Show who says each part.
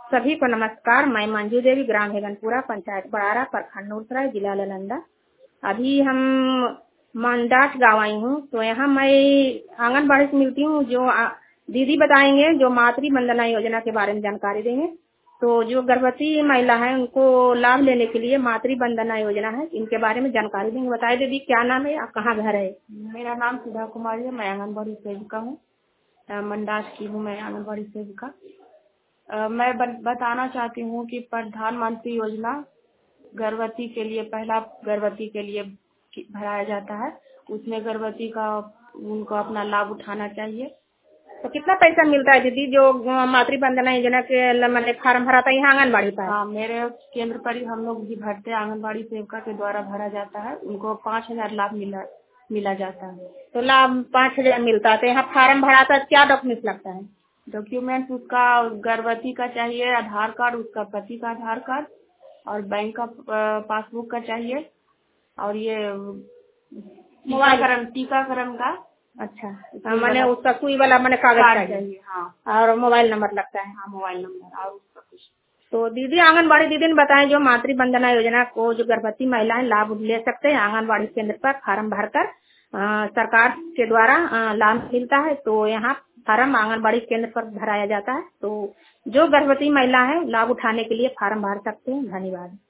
Speaker 1: सभी को नमस्कार। मैं मंजू देवी, ग्राम हेगनपुरा, पंचायत बड़ारा, प्रखंड नूरसराय, जिला नालंदा। अभी हम मंडाट गाँव आई हूँ। तो यहाँ मैं आंगनबाड़ी से मिलती हूँ। जो दीदी बताएंगे, जो मातृ वंदना योजना के बारे में जानकारी देंगे। तो जो गर्भवती महिला है उनको लाभ लेने के लिए मातृ वंदना योजना है, इनके बारे में जानकारी देंगे। बताइए दीदी, क्या नाम है, आप कहाँ घर है?
Speaker 2: मेरा नाम सुधा कुमारी है। मैं आंगनबाड़ी सेविका हूँ। मंडास की हूँ मैं, आंगनबाड़ी सेविका। मैं बताना चाहती हूँ कि प्रधानमंत्री योजना गर्भवती के लिए, पहला गर्भवती के लिए भराया जाता है। उसमें गर्भवती का उनको अपना लाभ उठाना चाहिए।
Speaker 1: तो कितना पैसा मिलता है दीदी, जो मातृ वंदना योजना के मैंने फार्म भरा था यहाँ आंगनबाड़ी पर?
Speaker 2: हाँ, मेरे केंद्र पर ही हम लोग भी भरते हैं। आंगनबाड़ी सेविका के द्वारा भरा जाता है। उनको 5,000 लाभ मिला जाता है।
Speaker 1: तो लाभ 5,000 मिलता है। तो यहाँ फार्म भरा था, क्या डॉक्यूमेंट लगता है?
Speaker 2: डॉक्यूमेंट उसका गर्भवती का चाहिए, आधार कार्ड, उसका पति का आधार कार्ड और बैंक का पासबुक का चाहिए। और ये टीकाकरण का।
Speaker 1: अच्छा, मैंने उसका सुई वाला मैंने कागज चाहिए।
Speaker 2: हाँ,
Speaker 1: और मोबाइल नंबर लगता है।
Speaker 2: हाँ, मोबाइल नंबर और उसका कुछ।
Speaker 1: तो दीदी, आंगनबाड़ी दीदी ने बताएं, जो मातृ वंदना योजना को जो गर्भवती महिलाएं लाभ ले सकते हैं, आंगनबाड़ी केंद्र पर फार्म भरकर सरकार के द्वारा लाभ मिलता है। तो यहाँ फार्म आंगनबाड़ी केंद्र पर भराया जाता है। तो जो गर्भवती महिला है लाभ उठाने के लिए फार्म भर सकते हैं। धन्यवाद।